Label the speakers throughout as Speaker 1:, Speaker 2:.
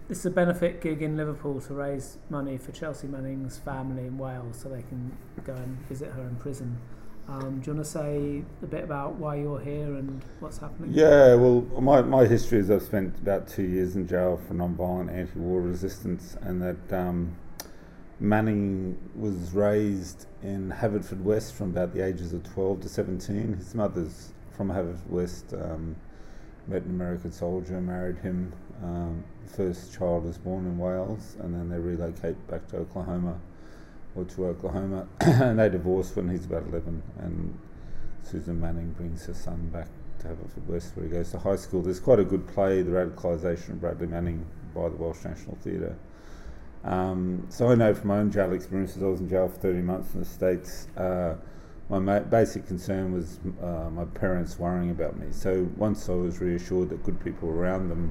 Speaker 1: this is a benefit gig in Liverpool to raise money for Chelsea Manning's family in Wales so they can go and visit her in prison. Do you want to say a bit about why you're here and what's happening?
Speaker 2: Yeah, well, my history is I've spent about 2 years in jail for non-violent anti-war resistance, and that Manning was raised in Haverfordwest from about the ages of 12 to 17. His mother's from Haverfordwest, met an American soldier, married him. First child was born in Wales, and then they relocate back to Oklahoma, and they divorced when he's about 11, and Susan Manning brings her son back to Haverfordwest where he goes to high school. There's quite a good play, The Radicalisation of Bradley Manning, by the Welsh National Theatre. So I know from my own jail experiences, I was in jail for 30 months in the States. My basic concern was my parents worrying about me. So once I was reassured that good people were around them,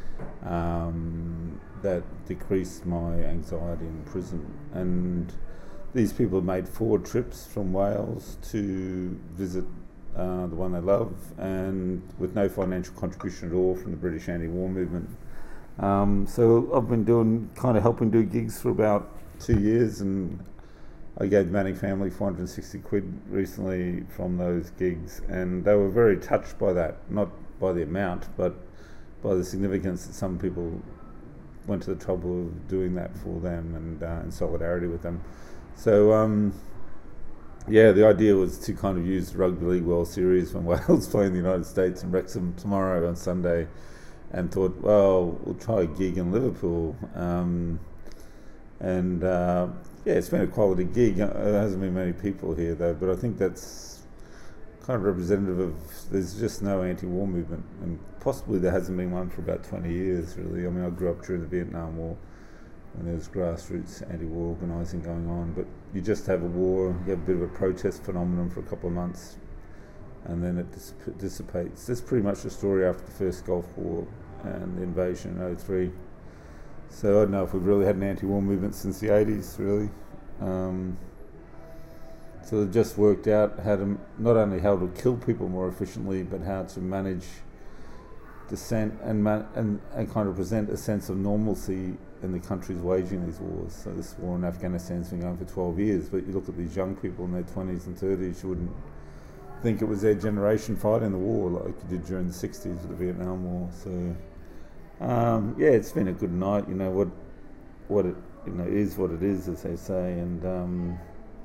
Speaker 2: that decreased my anxiety in prison. And these people have made 4 trips from Wales to visit the one they love, and with no financial contribution at all from the British anti-war movement. So I've been helping do gigs for about 2 years, and I gave the Manning family 460 quid recently from those gigs, and they were very touched by that, not by the amount, but by the significance that some people went to the trouble of doing that for them, and in solidarity with them. So the idea was to kind of use the Rugby League World Series when Wales play in the United States in Wrexham tomorrow on Sunday, and thought, well, we'll try a gig in Liverpool. It's been a quality gig. There hasn't been many people here though, but I think that's kind of representative of, there's just no anti-war movement, and possibly there hasn't been one for about 20 years really. I mean, I grew up during the Vietnam War, and there was grassroots anti-war organising going on, but you just have a war, you have a bit of a protest phenomenon for a couple of months, and then it dissipates. That's pretty much the story after the first Gulf War and the invasion in 2003. So I don't know if we've really had an anti-war movement since the 80s, really. So they've just worked out how to, not only how to kill people more efficiently, but how to manage dissent and kind of present a sense of normalcy in the countries waging these wars. So this war in Afghanistan's been going for 12 years, but you look at these young people in their 20s and 30s, you wouldn't think it was their generation fighting the war like you did during the 60s with the Vietnam War. So it's been a good night. You know what it is what it is, as they say, and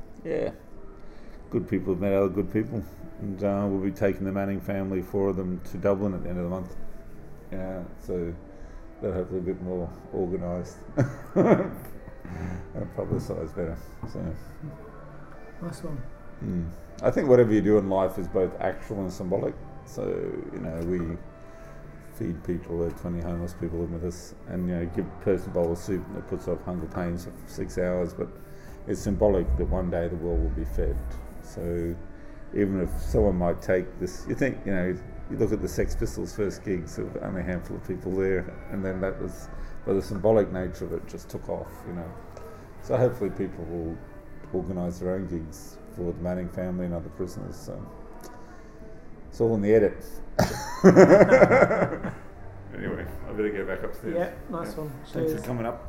Speaker 2: good people have met other good people, and we'll be taking the Manning family, 4 of them, to Dublin at the end of the month. So they'll hopefully be a bit more organised and publicised better. So
Speaker 1: Nice one.
Speaker 2: I think whatever you do in life is both actual and symbolic. So we feed people, there are 20 homeless people living with us, and give a person a bowl of soup that puts off hunger pains for 6 hours, but it's symbolic that one day the world will be fed. So even if someone might take this, you think, you look at the Sex Pistols' first gigs, there were only a handful of people there, and then that was, by the symbolic nature of it, just took off, So hopefully people will organise their own gigs for the Manning family and other prisoners. So it's all in the edit. Anyway, I better go back upstairs.
Speaker 1: Yeah, nice one.
Speaker 2: Thanks for coming up.